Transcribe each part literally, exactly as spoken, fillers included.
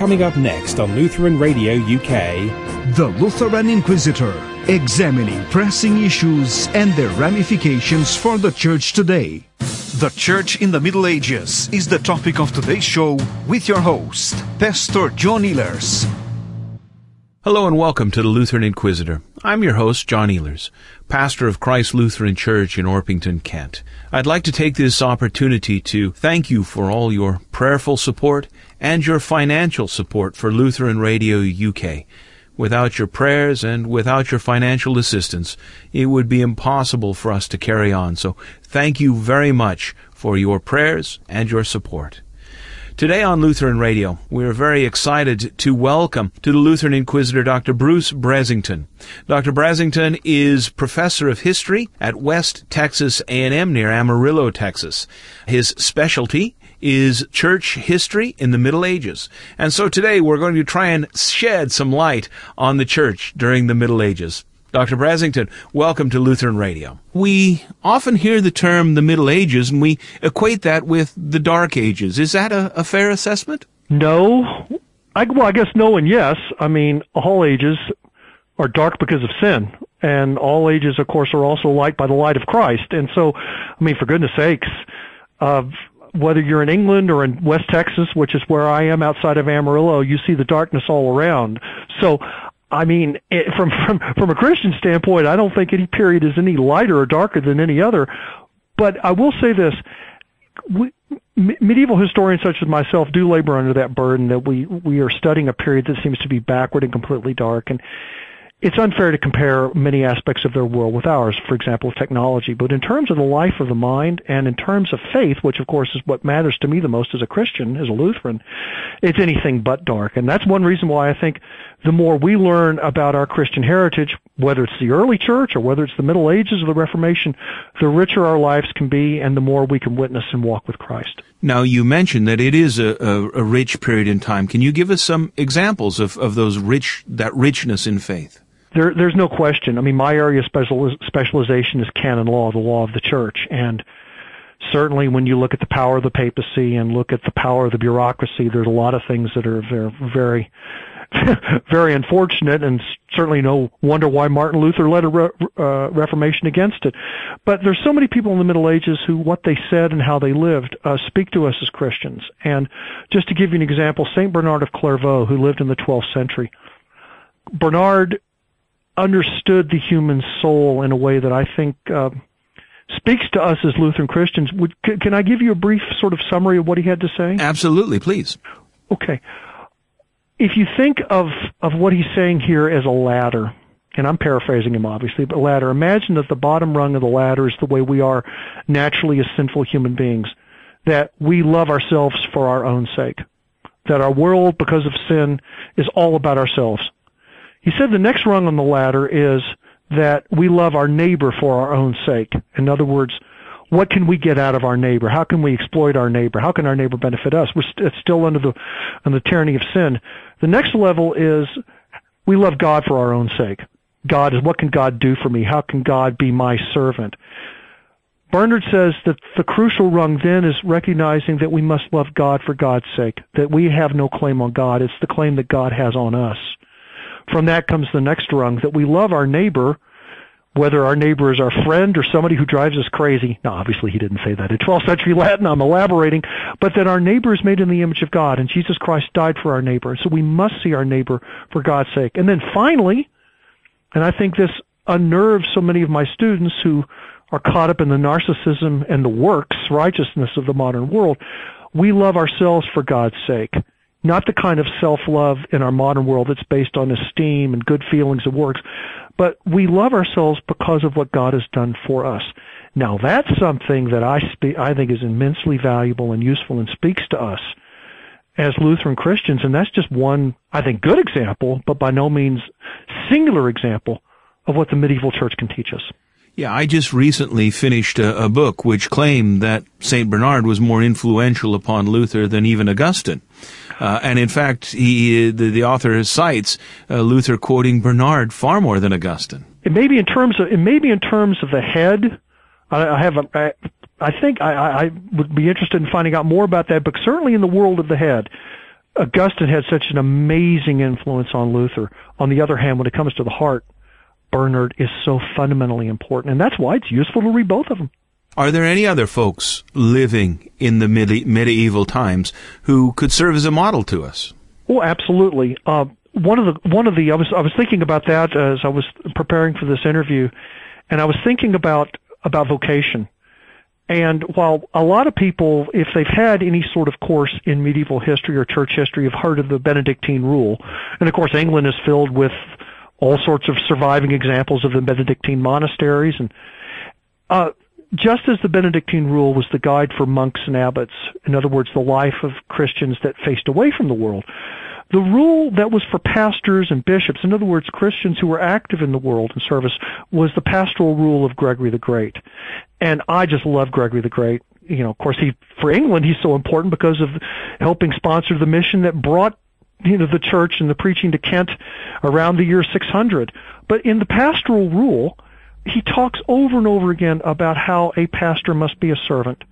Coming up next on Lutheran Radio U K, The Lutheran Inquisitor, examining pressing issues and their ramifications for the Church today. The Church in the Middle Ages is the topic of today's show with your host, Pastor John Ehlers. Hello and welcome to the Lutheran Inquisitor. I'm your host, John Ehlers, pastor of Christ Lutheran Church in Orpington, Kent. I'd like to take this opportunity to thank you for all your prayerful support and your financial support for Lutheran Radio U K. Without your prayers and without your financial assistance, it would be impossible for us to carry on. So thank you very much for your prayers and your support. Today on Lutheran Radio, we are very excited to welcome to the Lutheran Inquisitor Doctor Bruce Brasington. Doctor Brasington is professor of history at West Texas A and M near Amarillo, Texas. His specialty is church history in the Middle Ages. And so today we're going to try and shed some light on the church during the Middle Ages. Doctor Brasington, welcome to Lutheran Radio. We often hear the term the Middle Ages, and we equate that with the Dark Ages. Is that a, a fair assessment? No. I, well, I guess no and yes. I mean, all ages are dark because of sin, and all ages, of course, are also light by the light of Christ. And so, I mean, for goodness sakes, uh, whether you're in England or in West Texas, which is where I am outside of Amarillo, you see the darkness all around. So, I mean, it, from, from, from a Christian standpoint, I don't think any period is any lighter or darker than any other. But I will say this, we, me- medieval historians such as myself do labor under that burden that we, we are studying a period that seems to be backward and completely dark. And it's unfair to compare many aspects of their world with ours, for example, technology. But in terms of the life of the mind and in terms of faith, which of course is what matters to me the most as a Christian, as a Lutheran, it's anything but dark. And that's one reason why I think the more we learn about our Christian heritage, whether it's the early church or whether it's the Middle Ages or the Reformation, the richer our lives can be and the more we can witness and walk with Christ. Now, you mentioned that it is a, a, a rich period in time. Can you give us some examples of, of those rich, that richness in faith? There, there's no question. I mean, my area of special, specialization is canon law, the law of the church. And certainly when you look at the power of the papacy and look at the power of the bureaucracy, there's a lot of things that are very, very, very unfortunate, and certainly no wonder why Martin Luther led a re, uh, reformation against it. But there's so many people in the Middle Ages who what they said and how they lived uh, speak to us as Christians. And just to give you an example, Saint Bernard of Clairvaux, who lived in the twelfth century, Bernard understood the human soul in a way that I think uh, speaks to us as Lutheran Christians. Would, c- can I give you a brief sort of summary of what he had to say? Absolutely, please. Okay. If you think of, of what he's saying here as a ladder, and I'm paraphrasing him obviously, but ladder, imagine that the bottom rung of the ladder is the way we are naturally as sinful human beings, that we love ourselves for our own sake, that our world, because of sin, is all about ourselves. He said the next rung on the ladder is that we love our neighbor for our own sake. In other words, what can we get out of our neighbor? How can we exploit our neighbor? How can our neighbor benefit us? We're st- it's still under the, under the tyranny of sin. The next level is we love God for our own sake. God is, what can God do for me? How can God be my servant? Bernard says that the crucial rung then is recognizing that we must love God for God's sake, that we have no claim on God. It's the claim that God has on us. From that comes the next rung, that we love our neighbor, whether our neighbor is our friend or somebody who drives us crazy. Now, obviously, he didn't say that in twelfth century Latin. I'm elaborating. But that our neighbor is made in the image of God, and Jesus Christ died for our neighbor. So we must see our neighbor for God's sake. And then finally, and I think this unnerves so many of my students who are caught up in the narcissism and the works righteousness of the modern world, we love ourselves for God's sake. Not the kind of self-love in our modern world that's based on esteem and good feelings and works, but we love ourselves because of what God has done for us. Now, that's something that I spe- I think is immensely valuable and useful and speaks to us as Lutheran Christians, and that's just one, I think, good example, but by no means singular example of what the medieval church can teach us. Yeah, I just recently finished a, a book which claimed that Saint Bernard was more influential upon Luther than even Augustine. Uh, and in fact, he, the, the author cites uh, Luther quoting Bernard far more than Augustine. It may be in terms of, it may be in terms of the head. I, I have a, I, I think I, I would be interested in finding out more about that, but certainly in the world of the head, Augustine had such an amazing influence on Luther. On the other hand, when it comes to the heart, Bernard is so fundamentally important, and that's why it's useful to read both of them. Are there any other folks living in the medi- medieval times who could serve as a model to us? Oh, absolutely. Uh, one of the one of the I was I was thinking about that as I was preparing for this interview, and I was thinking about about vocation. And while a lot of people, if they've had any sort of course in medieval history or church history, have heard of the Benedictine rule, and of course England is filled with all sorts of surviving examples of the Benedictine monasteries, and uh, just as the Benedictine rule was the guide for monks and abbots, in other words, the life of Christians that faced away from the world, the rule that was for pastors and bishops, in other words, Christians who were active in the world and service, was the pastoral rule of Gregory the Great. And I just love Gregory the Great. You know, of course, he for England, he's so important because of helping sponsor the mission that brought, you know, the church and the preaching to Kent around the year six hundred. But in the pastoral rule, he talks over and over again about how a pastor must be a servant,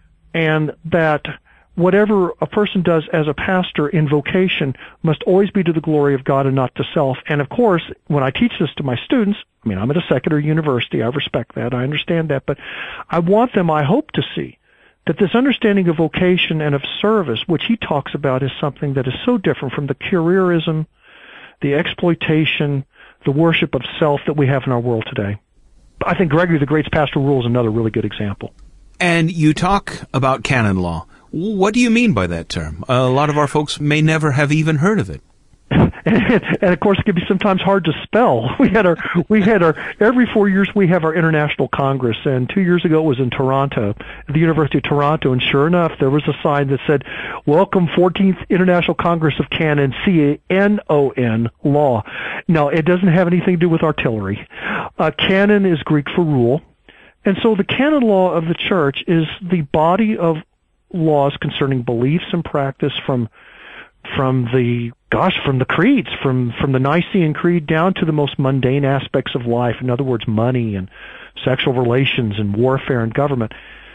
and that whatever a person does as a pastor in vocation must always be to the glory of God and not to self. And of course, when I teach this to my students, I mean, I'm at a secular university, I respect that, I understand that, but I want them, I hope to see, that this understanding of vocation and of service, which he talks about, is something that is so different from the careerism, the exploitation, the worship of self that we have in our world today. I think Gregory the Great's pastoral rule is another really good example. And you talk about canon law. What do you mean by that term? A lot of our folks may never have even heard of it. and, and of course, it can be sometimes hard to spell. We had our, we had our, every four years we have our International Congress, and two years ago it was in Toronto, at the University of Toronto, and sure enough, there was a sign that said, "Welcome fourteenth International Congress of Canon, C A N O N, Law." Now, it doesn't have anything to do with artillery. Uh, canon is Greek for rule, and so the canon law of the Church is the body of laws concerning beliefs and practice from from the gosh from the creeds, from from the Nicene Creed down to the most mundane aspects of life, in other words, money and sexual relations and warfare and government.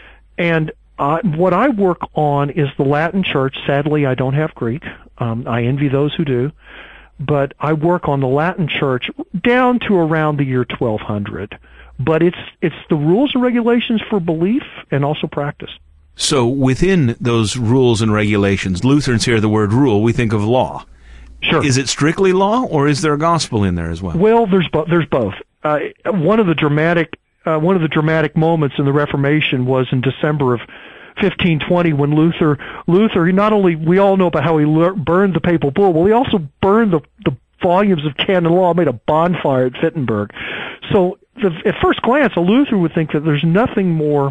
And uh, what I work on is the Latin Church. Sadly, I don't have Greek. Um, I envy those who do, but I work on the Latin Church down to around the year twelve hundred. But it's it's the rules and regulations for belief and also practice. So within those rules and regulations, Lutherans hear the word rule, we think of law. Sure. Is it strictly law, or is there a gospel in there as well? Well, there's bo- there's both. Uh, one of the dramatic uh, one of the dramatic moments in the Reformation was in December of fifteen twenty when Luther Luther he not only we all know about how he le- burned the papal bull, well, he also burned the the volumes of canon law, made a bonfire at Wittenberg. So the, at first glance, a Lutheran would think that there's nothing more,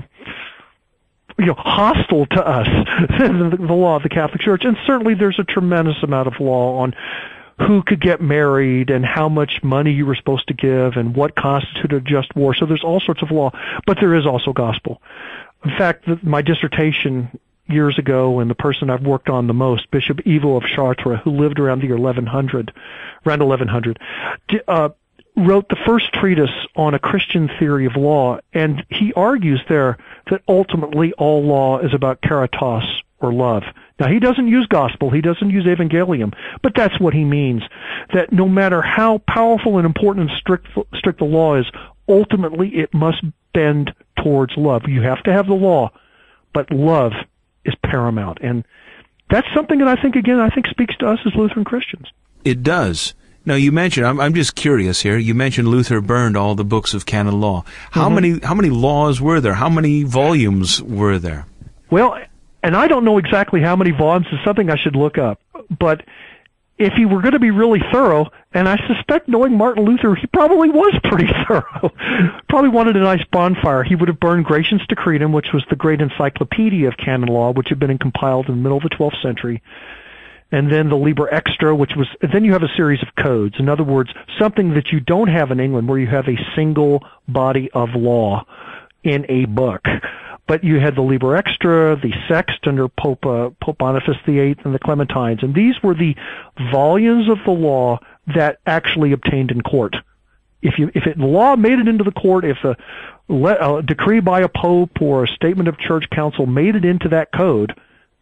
you know, hostile to us than the, the law of the Catholic Church. And certainly there's a tremendous amount of law on who could get married and how much money you were supposed to give and what constituted a just war. So there's all sorts of law, but there is also gospel. In fact, the, my dissertation years ago, and the person I've worked on the most, Bishop Ivo of Chartres, who lived around the year eleven hundred, around eleven hundred, uh, wrote the first treatise on a Christian theory of law, and he argues there that ultimately all law is about caritas, or love. Now, he doesn't use gospel, he doesn't use evangelium, but that's what he means, that no matter how powerful and important and strict, strict the law is, ultimately it must bend towards love. You have to have the law, but love is paramount. And that's something that I think, again, I think speaks to us as Lutheran Christians. It does. Now, you mentioned, I'm, I'm just curious here, you mentioned Luther burned all the books of canon law. How mm-hmm. many how many laws were there? How many volumes were there? Well, and I don't know exactly how many volumes. It's something I should look up. But if he were going to be really thorough, and I suspect knowing Martin Luther, he probably was pretty thorough. Probably wanted a nice bonfire. He would have burned Gratian's Decretum, which was the great encyclopedia of canon law, which had been compiled in the middle of the twelfth century. And then the Liber Extra, which was, and then you have a series of codes. In other words, something that you don't have in England, where you have a single body of law in a book. But you had the Liber Extra, the Sext under Pope, uh, Pope Boniface the Eighth, and the Clementines. And these were the volumes of the law that actually obtained in court. If you, if it, the law made it into the court, if a, a decree by a pope or a statement of church council made it into that code,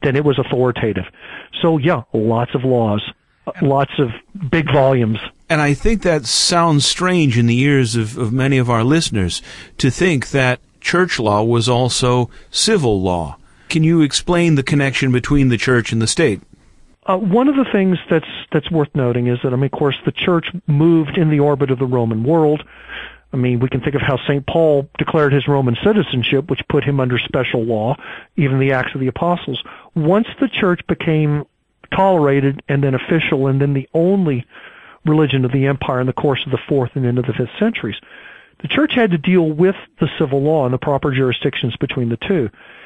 then it was authoritative. So yeah, lots of laws, lots of big volumes. And I think that sounds strange in the ears of, of many of our listeners to think that church law was also civil law. Can you explain the connection between the church and the state? Uh, one of the things that's that's worth noting is that, I mean, of course, the church moved in the orbit of the Roman world. I mean, we can think of how Saint Paul declared his Roman citizenship, which put him under special law, even the Acts of the Apostles. Once the church became tolerated and then official and then the only religion of the empire in the course of the fourth and into the fifth centuries, the church had to deal with the civil law and the proper jurisdictions between the two.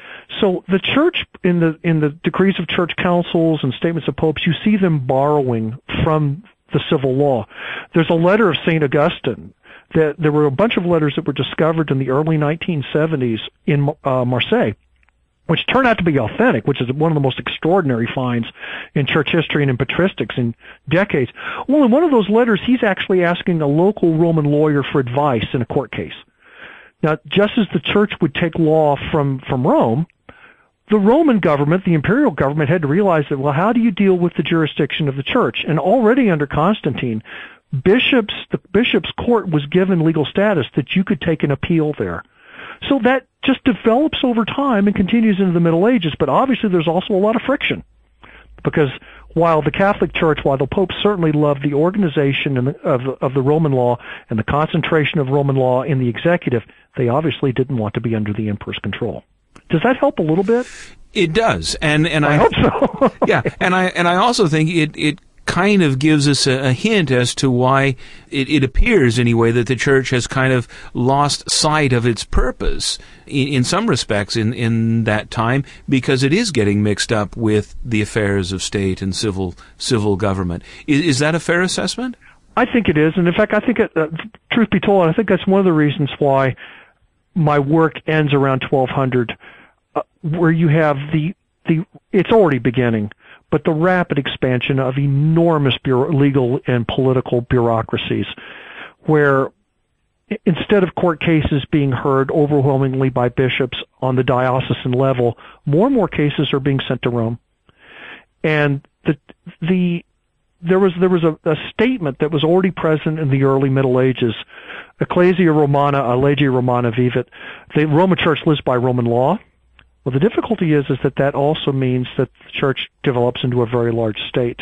So the church, in the in the decrees of church councils and statements of popes, you see them borrowing from the civil law. There's a letter of Saint Augustine. That there were a bunch of letters that were discovered in the early nineteen seventies in uh, Marseille, which turned out to be authentic, which is one of the most extraordinary finds in church history and in patristics in decades. Well, in one of those letters, he's actually asking a local Roman lawyer for advice in a court case. Now, just as the church would take law from, from Rome, the Roman government, the imperial government, had to realize that, well, how do you deal with the jurisdiction of the church? And already under Constantine, bishops, the bishop's court was given legal status that you could take an appeal there. So that just develops over time and continues into the Middle Ages, but obviously there's also a lot of friction. Because while the Catholic Church, while the Pope certainly loved the organization of, of the Roman law and the concentration of Roman law in the executive, they obviously didn't want to be under the emperor's control. Does that help a little bit? It does, and and I, I hope so. yeah, and I and I also think it it kind of gives us a, a hint as to why it, it appears anyway that the church has kind of lost sight of its purpose in, in some respects in in that time, because it is getting mixed up with the affairs of state and civil civil government. Is, is that a fair assessment? I think it is, and in fact, I think, it, uh, truth be told, I think that's one of the reasons why my work ends around twelve hundred, uh, where you have the, the, it's already beginning, but the rapid expansion of enormous bureau, legal and political bureaucracies, where instead of court cases being heard overwhelmingly by bishops on the diocesan level, more and more cases are being sent to Rome. And the, the, there was, there was a, a statement that was already present in the early Middle Ages. Ecclesia Romana, Legge Romana Vivit. The Roman Church lives by Roman law. Well, the difficulty is, is that that also means that the church develops into a very large state.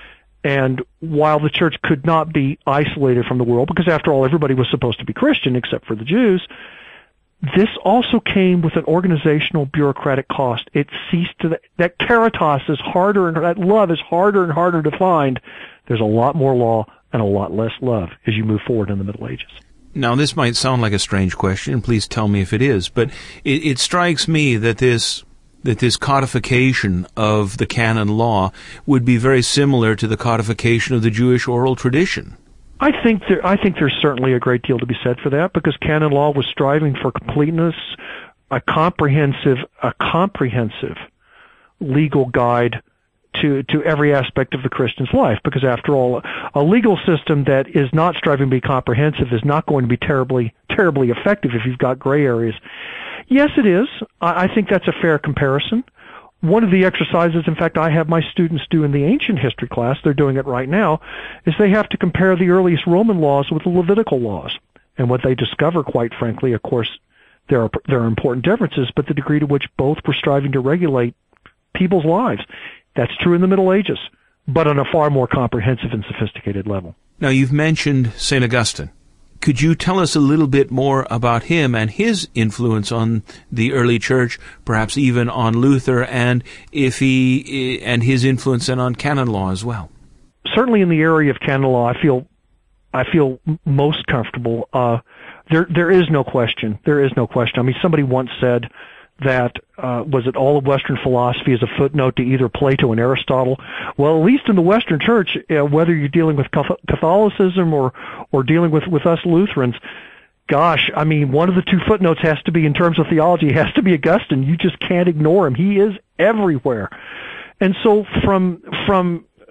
And while the church could not be isolated from the world, because after all, everybody was supposed to be Christian except for the Jews, this also came with an organizational bureaucratic cost. It ceased to, that caritas is harder, and that love is harder and harder to find. There's a lot more law and a lot less love as you move forward in the Middle Ages. Now, this might sound like a strange question. Please tell me if it is. But it, it strikes me that this that this codification of the canon law would be very similar to the codification of the Jewish oral tradition. I think there, I think there's certainly a great deal to be said for that, because canon law was striving for completeness, a comprehensive, a comprehensive legal guide to, to every aspect of the Christian's life, because after all, a legal system that is not striving to be comprehensive is not going to be terribly, terribly effective if you've got gray areas. Yes, it is. I, I think that's a fair comparison. One of the exercises, in fact, I have my students do in the ancient history class, they're doing it right now, is they have to compare the earliest Roman laws with the Levitical laws. And what they discover, quite frankly, of course, there are, there are important differences, but the degree to which both were striving to regulate people's lives. That's true in the Middle Ages, but on a far more comprehensive and sophisticated level. Now, you've mentioned Saint Augustine. Could you tell us a little bit more about him and his influence on the early church, perhaps even on Luther, and if he and his influence then on canon law as well? Certainly, in the area of canon law, I feel I feel most comfortable. Uh, there there is no question. There is no question. I mean, somebody once said that, uh, was it all of Western philosophy is a footnote to either Plato and Aristotle? Well, at least in the Western Church, uh, whether you're dealing with Catholicism or, or dealing with, with us Lutherans, gosh, I mean, one of the two footnotes has to be, in terms of theology, has to be Augustine. You just can't ignore him. He is everywhere. And so from, from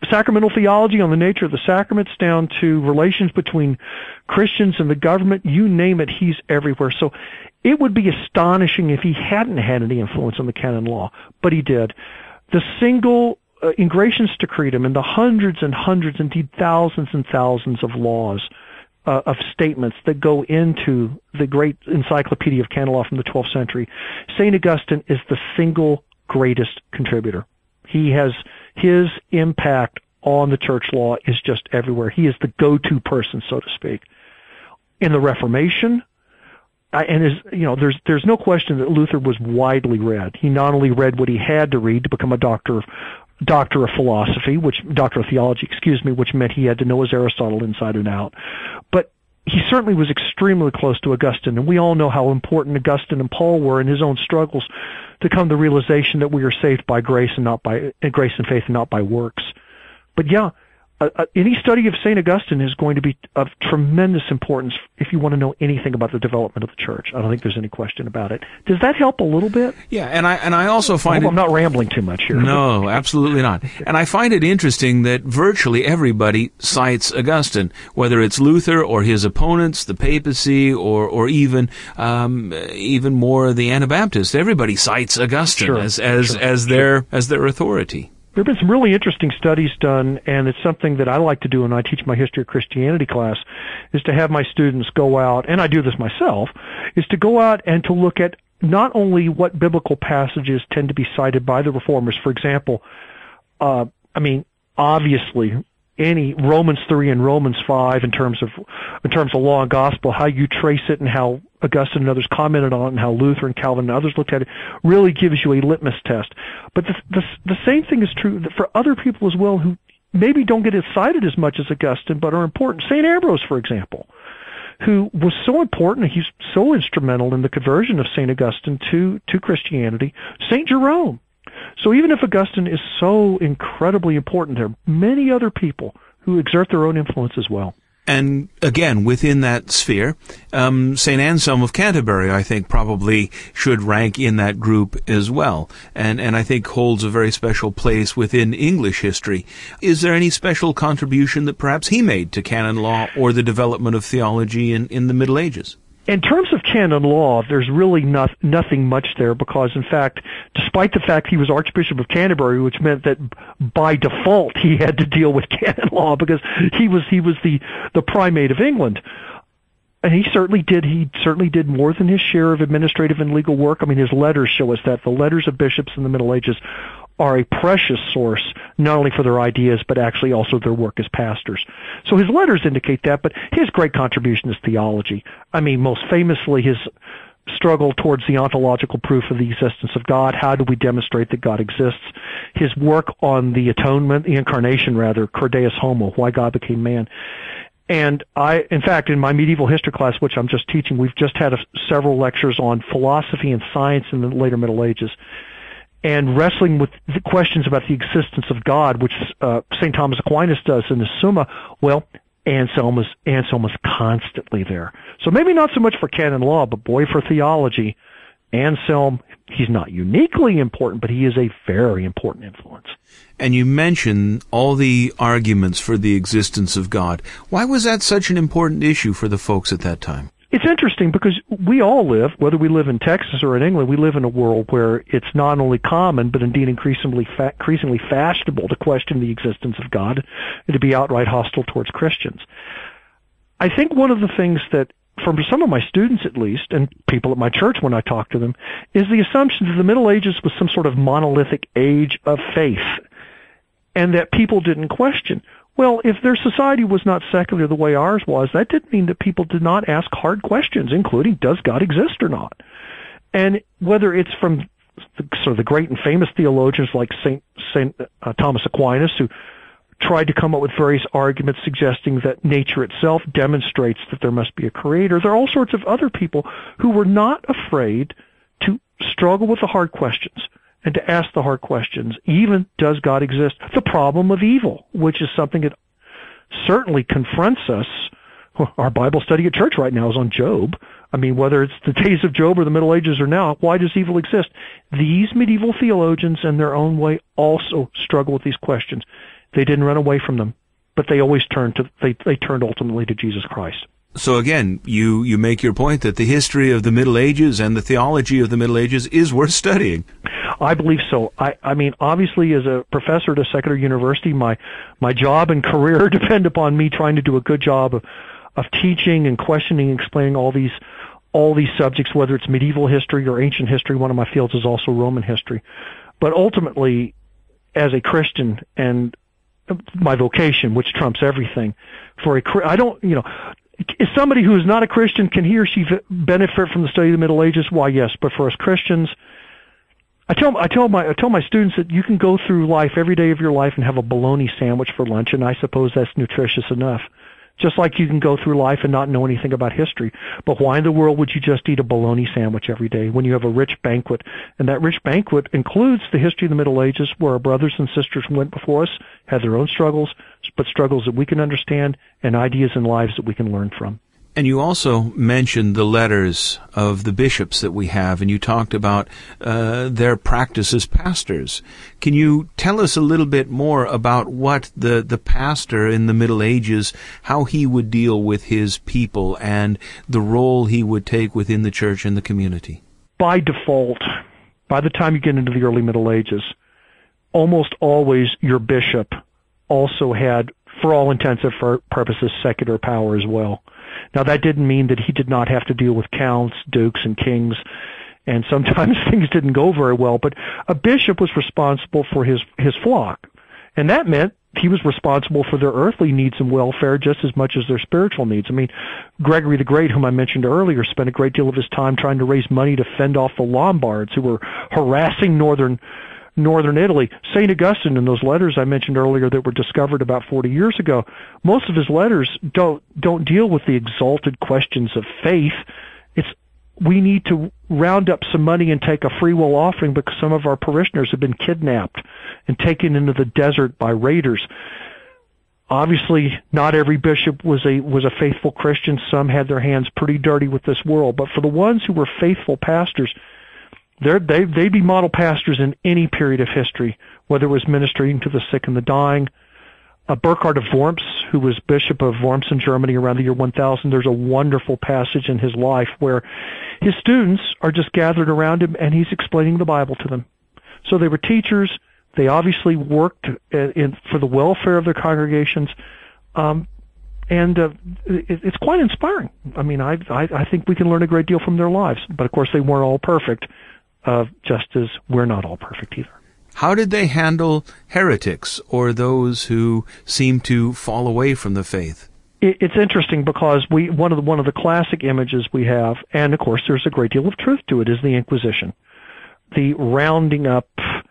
sacramental theology on the nature of the sacraments down to relations between Christians and the government, you name it, he's everywhere. So it would be astonishing if he hadn't had any influence on the canon law, but he did. The single uh, Ingratians Decretum and the hundreds and hundreds, indeed thousands and thousands of laws, uh, of statements that go into the great encyclopedia of canon law from the twelfth century, Saint Augustine is the single greatest contributor. He has, his impact on the church law is just everywhere. He is the go-to person, so to speak. In the Reformation, uh, and is, you know, there's, there's no question that Luther was widely read. He not only read what he had to read to become a doctor of, doctor of philosophy, which, doctor of theology, excuse me, which meant he had to know his Aristotle inside and out, but he certainly was extremely close to Augustine, and we all know how important Augustine and Paul were in his own struggles to come to the realization that we are saved by grace and not by uh, grace and faith and not by works. But yeah, uh, uh, any study of Saint Augustine is going to be of tremendous importance if you want to know anything about the development of the church. I don't think there's any question about it. Does that help a little bit? Yeah, and I and I also find I hope it, I'm not rambling too much here. No, absolutely not. And I find it interesting that virtually everybody cites Augustine, whether it's Luther or his opponents, the papacy, or or even um, even more the Anabaptists. Everybody cites Augustine Sure, as as sure, as sure. their as their authority. There have been some really interesting studies done, and it's something that I like to do when I teach my History of Christianity class, is to have my students go out, and I do this myself, is to go out and to look at not only what biblical passages tend to be cited by the Reformers. For example, uh, I mean, obviously, any Romans three and Romans five in terms of in terms of law and gospel, how you trace it and how Augustine and others commented on it and how Luther and Calvin and others looked at it really gives you a litmus test. But the, the, the same thing is true for other people as well who maybe don't get it cited as much as Augustine but are important. Saint Ambrose, for example, who was so important, he's so instrumental in the conversion of Saint Augustine to, to Christianity. Saint Jerome. So even if Augustine is so incredibly important, there are many other people who exert their own influence as well. And again, within that sphere, um, Saint Anselm of Canterbury, I think, probably should rank in that group as well, and and I think holds a very special place within English history. Is there any special contribution that perhaps he made to canon law or the development of theology in, in the Middle Ages? In terms of canon law, there's really not, nothing much there because, in fact, despite the fact he was Archbishop of Canterbury, which meant that by default he had to deal with canon law because he was he was the, the primate of England. And he certainly did. He certainly did more than his share of administrative and legal work. I mean, his letters show us that. The letters of bishops in the Middle Ages are a precious source, not only for their ideas, but actually also their work as pastors. So his letters indicate that, but his great contribution is theology. I mean, most famously, his struggle towards the ontological proof of the existence of God. How do we demonstrate that God exists? His work on the atonement, the incarnation rather, Cur Deus Homo, why God became man. And I, in fact, in my medieval history class, which I'm just teaching, we've just had a, several lectures on philosophy and science in the later Middle Ages, and wrestling with the questions about the existence of God, which uh, Saint Thomas Aquinas does in the Summa. Well, Anselm is, Anselm is constantly there. So maybe not so much for canon law, but boy, for theology, Anselm, he's not uniquely important, but he is a very important influence. And you mentioned all the arguments for the existence of God. Why was that such an important issue for the folks at that time? It's interesting because we all live, whether we live in Texas or in England, we live in a world where it's not only common, but indeed increasingly fa- increasingly fashionable to question the existence of God and to be outright hostile towards Christians. I think one of the things that, from some of my students at least, and people at my church when I talk to them, is the assumption that the Middle Ages was some sort of monolithic age of faith, and that people didn't question. Well, if their society was not secular the way ours was, that didn't mean that people did not ask hard questions, including, does God exist or not? And whether it's from the, sort of the great and famous theologians like Saint Saint uh, Thomas Aquinas, who tried to come up with various arguments suggesting that nature itself demonstrates that there must be a creator, there are all sorts of other people who were not afraid to struggle with the hard questions and to ask the hard questions. Even, does God exist? The problem of evil, which is something that certainly confronts us. Our Bible study at church right now is on Job. I mean, whether it's the days of Job or the Middle Ages or now, why does evil exist? These medieval theologians in their own way also struggle with these questions. They didn't run away from them, but they always turned to, they, they turned ultimately to Jesus Christ. So again, you, you make your point that the history of the Middle Ages and the theology of the Middle Ages is worth studying. I believe so. I, I mean, obviously, as a professor at a secular university, my my job and career depend upon me trying to do a good job of, of teaching and questioning and explaining all these all these subjects, whether it's medieval history or ancient history. One of my fields is also Roman history. But ultimately, as a Christian and my vocation, which trumps everything, for a I don't, you know, if somebody who is not a Christian, can he or she benefit from the study of the Middle Ages? Why, yes. But for us Christians, I tell I tell my I tell my students that you can go through life every day of your life and have a bologna sandwich for lunch, and I suppose that's nutritious enough. Just like you can go through life and not know anything about history. But why in the world would you just eat a bologna sandwich every day when you have a rich banquet? And that rich banquet includes the history of the Middle Ages, where our brothers and sisters who went before us had their own struggles, but struggles that we can understand and ideas and lives that we can learn from. And you also mentioned the letters of the bishops that we have, and you talked about uh, their practice as pastors. Can you tell us a little bit more about what the, the pastor in the Middle Ages, how he would deal with his people and the role he would take within the church and the community? By default, by the time you get into the early Middle Ages, almost always your bishop also had, for all intents and purposes, secular power as well. Now, that didn't mean that he did not have to deal with counts, dukes, and kings, and sometimes things didn't go very well, but a bishop was responsible for his, his flock, and that meant he was responsible for their earthly needs and welfare just as much as their spiritual needs. I mean, Gregory the Great, whom I mentioned earlier, spent a great deal of his time trying to raise money to fend off the Lombards, who were harassing northern northern Italy. Saint Augustine, in those letters I mentioned earlier that were discovered about forty years ago, most of his letters don't don't deal with the exalted questions of faith. It's we need to round up some money and take a free will offering because some of our parishioners have been kidnapped and taken into the desert by raiders. Obviously, not every bishop was a was a faithful Christian. Some had their hands pretty dirty with this world. But for the ones who were faithful pastors, They're, they, they'd be model pastors in any period of history, whether it was ministering to the sick and the dying. Uh, Burkhard of Worms, who was Bishop of Worms in Germany around the year one thousand, there's a wonderful passage in his life where his students are just gathered around him and he's explaining the Bible to them. So they were teachers. They obviously worked in, in, for the welfare of their congregations. Um, And uh, it, it's quite inspiring. I mean, I, I I think we can learn a great deal from their lives. But, of course, they weren't all perfect. Uh, just as we're not all perfect either. How did they handle heretics or those who seem to fall away from the faith? It, it's interesting because we one of the one of the classic images we have, and of course there's a great deal of truth to it, is the Inquisition, the rounding up.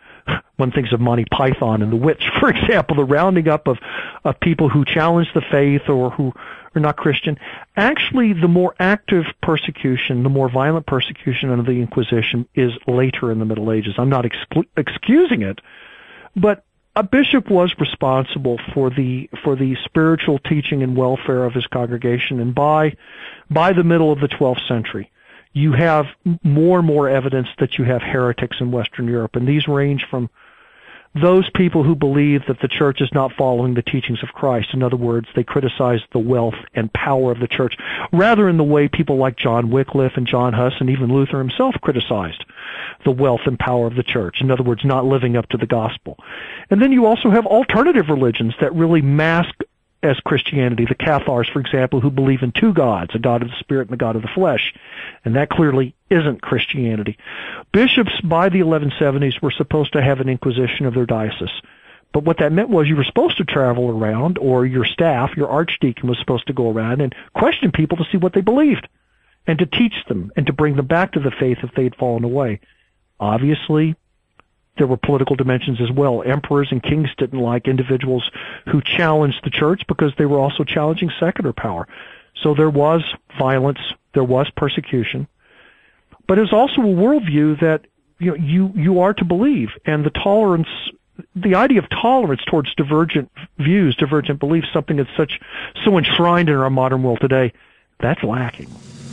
One thinks of Monty Python and the Witch, for example, the rounding up of of people who challenge the faith or who are not Christian. Actually, the more active persecution, the more violent persecution under the Inquisition is later in the Middle Ages. I'm not exclu- excusing it, but a bishop was responsible for the for the spiritual teaching and welfare of his congregation, and by by the middle of the twelfth century, you have more and more evidence that you have heretics in Western Europe, and these range from those people who believe that the church is not following the teachings of Christ. In other words, they criticize the wealth and power of the church, rather in the way people like John Wycliffe and John Huss and even Luther himself criticized the wealth and power of the church. In other words, not living up to the gospel. And then you also have alternative religions that really mask as Christianity, the Cathars, for example, who believe in two gods, a God of the Spirit and a God of the flesh. And that clearly isn't Christianity. Bishops by the eleven seventies were supposed to have an inquisition of their diocese. But what that meant was you were supposed to travel around, or your staff, your archdeacon, was supposed to go around and question people to see what they believed, and to teach them, and to bring them back to the faith if they had fallen away. Obviously, there were political dimensions as well. Emperors and kings didn't like individuals who challenged the church because they were also challenging secular power. So there was violence, there was persecution, but it was also a worldview that you know, you you are to believe, and the tolerance, the idea of tolerance towards divergent views, divergent beliefs, something that's such so enshrined in our modern world today, that's lacking.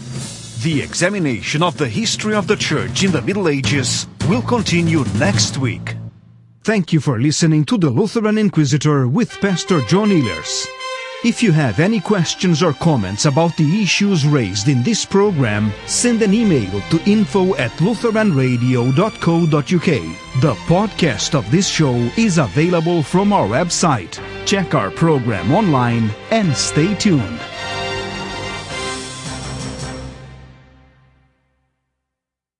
The examination of the history of the Church in the Middle Ages will continue next week. Thank you for listening to the Lutheran Inquisitor with Pastor John Ehlers. If you have any questions or comments about the issues raised in this program, send an email to info at lutheran radio dot co dot uk. The podcast of this show is available from our website. Check our program online and stay tuned.